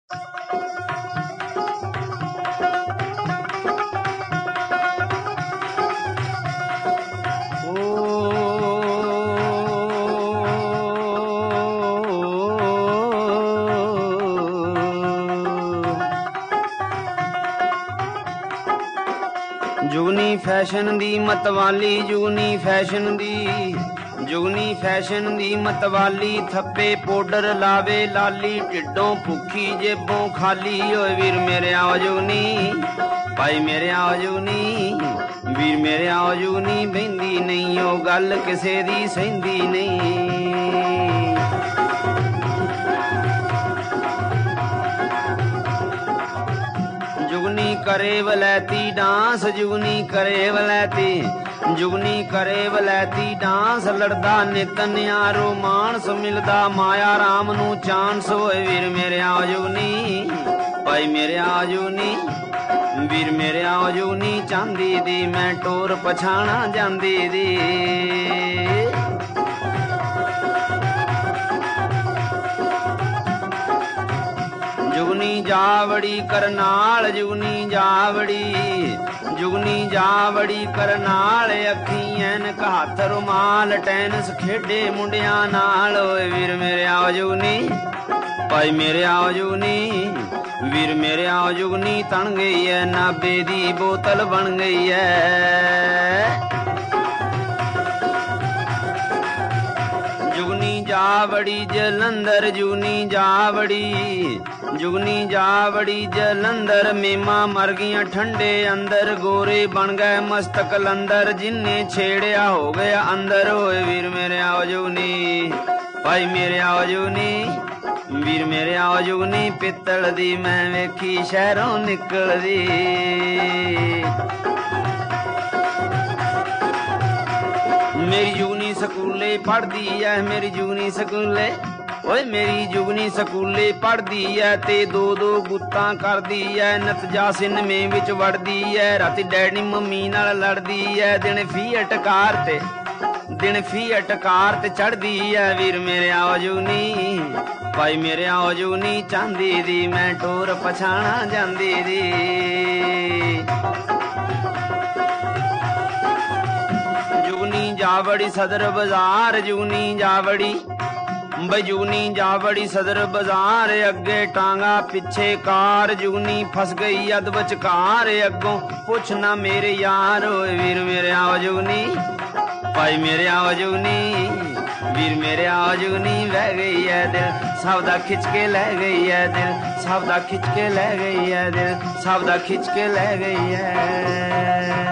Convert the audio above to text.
जुगनी fashion दी मतवाली, जुगनी fashion दी, जुगनी fashion दी मतवाली, थप्पे powder लावे लाली, ढिडों भुखी जेबों खाली। ओए वीर मेरे आओ जुगनी, भाई मेरे आओ जुगनी, वीर मेरे आओ जुगनी, बहिंदी नहीं ओ गल किसे दी सहिंदी नहीं। जुगनी करे वलैती डांस, जुगनी करे वलैती, जुगनी करे वलैती डांस, लड़दा नित न्यारो मानस, मिलदा माया राम नू चांस। होए वीर मेरे आओ जुगनी, भाई मेरे आओ जुगनी, वीर मेरे आओ जुगनी, चांदी दी मैं टोर पछाणा जांदी दी। जुगनी जावड़ी करनाल, जुगनी जावड़ी, जुगनी जावड़ी करनाल, अखी ऐनक हत्थ रुमाल, टैनिस खेडे मुंडियां नाल। ओए वीर मेरे आओ जुगनी, भाई मेरे आओ जुगनी, वीर मेरे आओ जुगनी, तन गई है नाबे दी बोतल बन गई है। जुगनी जावड़ी जलंधर, जुगनी जावड़ी, जुगनी जावड़ी जलंधर, मेमा मर गईयां ठंडे अंदर, गोरे बन गए मस्त कलंदर, जिन्हें छेड़िया हो गया अंदर। होए वीर मेरे आओ जुगनी, भाई मेरे आओ जुगनी, वीर मेरे आओ जुगनी, पित्तल दी मैं वेखी शहरों निकलदी। मेरी जुगनी स्कूले पढ़दी है, मेरी जुगनी स्कूले, ओए मेरी जुगनी स्कूले पढ़दी है, ते दो दो गुत्तां करदी है, नत जासिन में विच वड़दी है, राती डैडी मम्मी नाल लड़दी है, दिन फीट कार ते, दिन फीट कार ते चढ़दी है। वीर मेरे आओ जुगनी, भाई मेरे आओ जुगनी, चांदी दी मैं टोर पछाणा जांदी दी। जुगनी जावड़ी सदर बाजार, जुगनी जावड़ी, जुगनी जावड़ी सदर बाजार, अगे टांगा पिछे कार, जुगनी फस गई अद बचकार, अगों पुछ ना मेरे यार। होए वीर मेरे आओ जुगनी, भाई मेरे आओ जुगनी, वीर मेरे आओ जुगनी, बह गई है दिल सबदा खिंच के ले गई है, दिल सबदा खिंच के ले गई है, दिल सबदा खिंच के ले गई है।